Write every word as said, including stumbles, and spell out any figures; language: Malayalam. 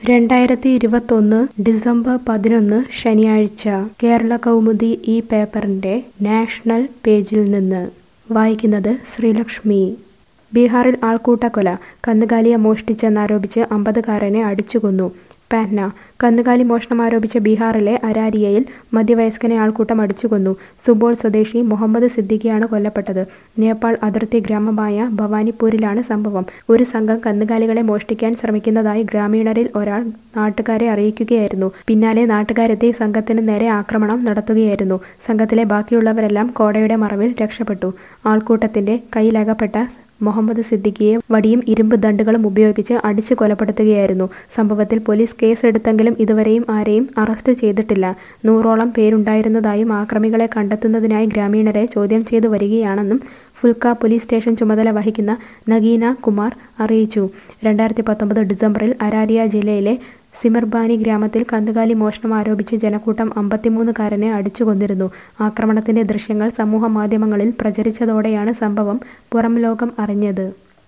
രണ്ടായിരത്തി ഇരുപത്തൊന്ന് ഡിസംബർ പതിനൊന്ന് ശനിയാഴ്ച കേരള കൗമുദി ഈ പേപ്പറിന്റെ നാഷണൽ പേജിൽ നിന്ന് വായിക്കുന്നത് ശ്രീലക്ഷ്മി. ബീഹാറിൽ ആൾക്കൂട്ടക്കൊല, കന്നുകാലിയെ മോഷ്ടിച്ചെന്നാരോപിച്ച് അമ്പതുകാരനെ അടിച്ചുകൊന്നു. പാറ്റ്ന. കന്നുകാലി മോഷണം ആരോപിച്ച ബീഹാറിലെ അരാരിയയിൽ മധ്യവയസ്കനെ ആൾക്കൂട്ടം അടിച്ചുകൊന്നു. സുബോൾ സ്വദേശി മുഹമ്മദ് സിദ്ദിഖിയാണ് കൊല്ലപ്പെട്ടത്. നേപ്പാൾ അതിർത്തി ഗ്രാമമായ ഭവാനിപ്പൂരിലാണ് സംഭവം. ഒരു സംഘം കന്നുകാലികളെ മോഷ്ടിക്കാൻ ശ്രമിക്കുന്നതായി ഗ്രാമീണരിൽ ഒരാൾ നാട്ടുകാരെ അറിയിക്കുകയായിരുന്നു. പിന്നാലെ നാട്ടുകാരെത്തി സംഘത്തിന് നേരെ ആക്രമണം നടത്തുകയായിരുന്നു. സംഘത്തിലെ ബാക്കിയുള്ളവരെല്ലാം കോടയുടെ മറവിൽ രക്ഷപ്പെട്ടു. ആൾക്കൂട്ടത്തിന്റെ കയ്യിലകപ്പെട്ട മുഹമ്മദ് സിദ്ദിഖിയെ വടിയും ഇരുമ്പ് ദണ്ഡുകളും ഉപയോഗിച്ച് അടിച്ചു കൊലപ്പെടുത്തുകയായിരുന്നു. സംഭവത്തിൽ പോലീസ് കേസെടുത്തെങ്കിലും ഇതുവരെയും ആരെയും അറസ്റ്റ് ചെയ്തിട്ടില്ല. നൂറോളം പേരുണ്ടായിരുന്നതായും ആക്രമികളെ കണ്ടെത്തുന്നതിനായി ഗ്രാമീണരെ ചോദ്യം ചെയ്തു വരികയാണെന്നും ഫുൽക്ക പോലീസ് സ്റ്റേഷൻ ചുമതല വഹിക്കുന്ന നഗീന കുമാർ അറിയിച്ചു. രണ്ടായിരത്തി പത്തൊമ്പത് ഡിസംബറിൽ അരാരിയ ജില്ലയിലെ സിമർബാനി ഗ്രാമത്തിൽ കന്നുകാലി മോഷണം ആരോപിച്ച് ജനക്കൂട്ടം അമ്പത്തിമൂന്നുകാരനെ അടിച്ചുകൊന്നിരുന്നു. ആക്രമണത്തിന്റെ ദൃശ്യങ്ങൾ സമൂഹ മാധ്യമങ്ങളിൽ പ്രചരിച്ചതോടെയാണ് സംഭവം പുറംലോകം അറിഞ്ഞത്.